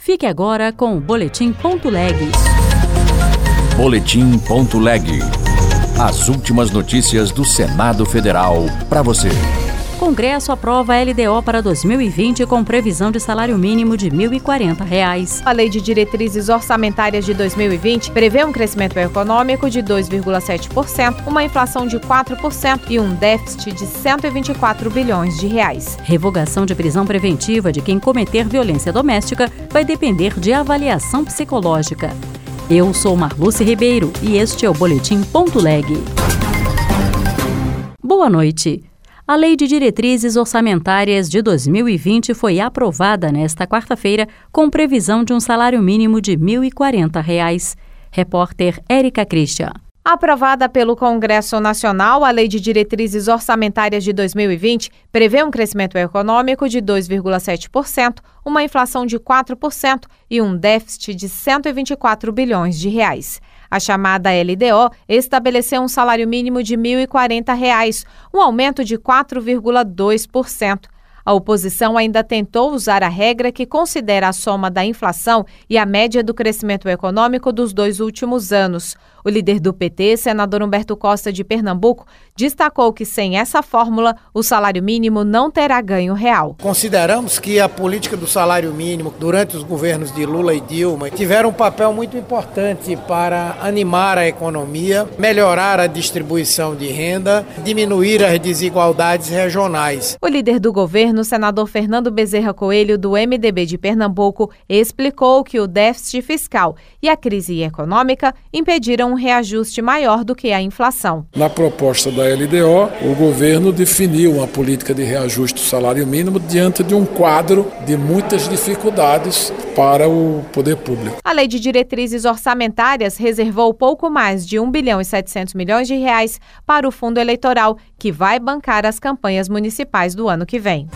Fique agora com o Boletim.leg. Boletim.leg. As últimas notícias do Senado Federal para você. Congresso aprova a LDO para 2020 com previsão de salário mínimo de R$ 1.040. A Lei de Diretrizes Orçamentárias de 2020 prevê um crescimento econômico de 2,7%, uma inflação de 4% e um déficit de R$ 124 bilhões. Revogação de prisão preventiva de quem cometer violência doméstica vai depender de avaliação psicológica. Eu sou Marluce Ribeiro e este é o Boletim.leg. Boa noite. A Lei de Diretrizes Orçamentárias de 2020 foi aprovada nesta quarta-feira com previsão de um salário mínimo de R$ 1.040. Repórter Érica Christian. Aprovada pelo Congresso Nacional, a Lei de Diretrizes Orçamentárias de 2020 prevê um crescimento econômico de 2,7%, uma inflação de 4% e um déficit de R$ 124 bilhões. A chamada LDO estabeleceu um salário mínimo de R$ 1.040, um aumento de 4,2%. A oposição ainda tentou usar a regra que considera a soma da inflação e a média do crescimento econômico dos 2 últimos anos. O líder do PT, senador Humberto Costa de Pernambuco, destacou que sem essa fórmula, o salário mínimo não terá ganho real. Consideramos que a política do salário mínimo durante os governos de Lula e Dilma tiveram um papel muito importante para animar a economia, melhorar a distribuição de renda, diminuir as desigualdades regionais. O líder do governo, o senador Fernando Bezerra Coelho, do MDB de Pernambuco, explicou que o déficit fiscal e a crise econômica impediram um reajuste maior do que a inflação. Na proposta da LDO, o governo definiu uma política de reajuste do salário mínimo diante de um quadro de muitas dificuldades para o poder público. A Lei de Diretrizes Orçamentárias reservou pouco mais de R$ 1.7 bilhões para o fundo eleitoral, que vai bancar as campanhas municipais do ano que vem.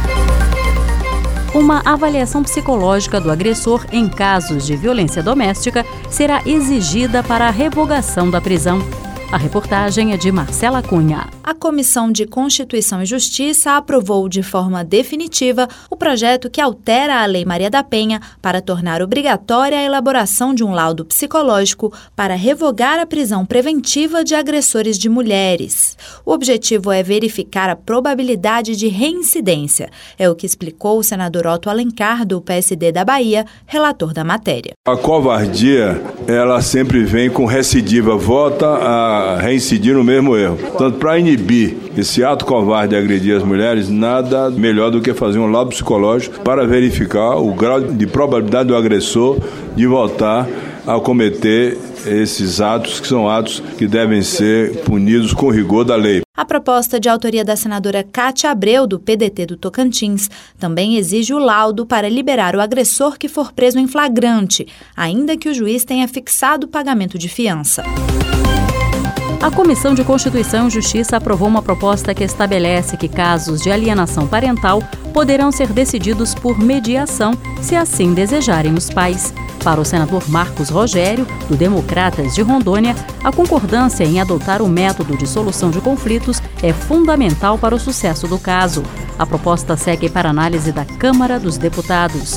Uma avaliação psicológica do agressor em casos de violência doméstica será exigida para a revogação da prisão. A reportagem é de Marcela Cunha. A Comissão de Constituição e Justiça aprovou de forma definitiva o projeto que altera a Lei Maria da Penha para tornar obrigatória a elaboração de um laudo psicológico para revogar a prisão preventiva de agressores de mulheres. O objetivo é verificar a probabilidade de reincidência. É o que explicou o senador Otto Alencar, do PSD da Bahia, relator da matéria. A covardia, ela sempre vem com recidiva, volta a reincidir no mesmo erro. Portanto, para inibir esse ato covarde de agredir as mulheres, nada melhor do que fazer um laudo psicológico para verificar o grau de probabilidade do agressor de voltar a cometer esses atos, que são atos que devem ser punidos com rigor da lei. A proposta de autoria da senadora Cátia Abreu, do PDT do Tocantins, também exige o laudo para liberar o agressor que for preso em flagrante, ainda que o juiz tenha fixado o pagamento de fiança. A Comissão de Constituição e Justiça aprovou uma proposta que estabelece que casos de alienação parental poderão ser decididos por mediação, se assim desejarem os pais. Para o senador Marcos Rogério, do Democratas de Rondônia, a concordância em adotar o método de solução de conflitos é fundamental para o sucesso do caso. A proposta segue para análise da Câmara dos Deputados.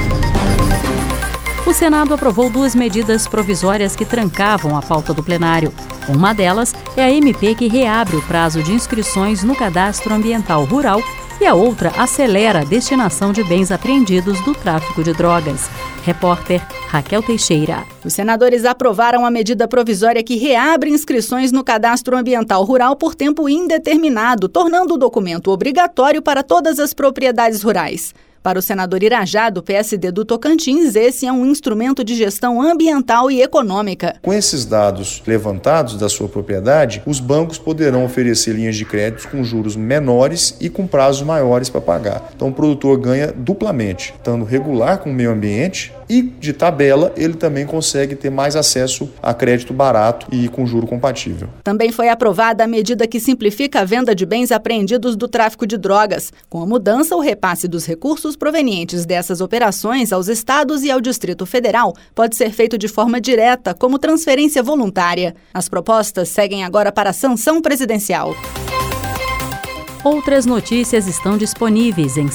O Senado aprovou 2 medidas provisórias que trancavam a pauta do plenário. Uma delas é a MP que reabre o prazo de inscrições no Cadastro Ambiental Rural e a outra acelera a destinação de bens apreendidos do tráfico de drogas. Repórter Raquel Teixeira. Os senadores aprovaram a medida provisória que reabre inscrições no Cadastro Ambiental Rural por tempo indeterminado, tornando o documento obrigatório para todas as propriedades rurais. Para o senador Irajá, do PSD do Tocantins, esse é um instrumento de gestão ambiental e econômica. Com esses dados levantados da sua propriedade, os bancos poderão oferecer linhas de crédito com juros menores e com prazos maiores para pagar. Então o produtor ganha duplamente, estando regular com o meio ambiente e, de tabela, ele também consegue ter mais acesso a crédito barato e com juro compatível. Também foi aprovada a medida que simplifica a venda de bens apreendidos do tráfico de drogas. Com a mudança, o repasse dos recursos provenientes dessas operações aos estados e ao Distrito Federal pode ser feito de forma direta, como transferência voluntária. As propostas seguem agora para a sanção presidencial. Outras notícias estão disponíveis em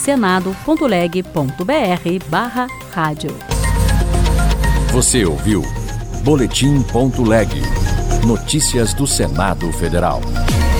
senado.leg.br/rádio. Você ouviu Boletim.leg. Notícias do Senado Federal.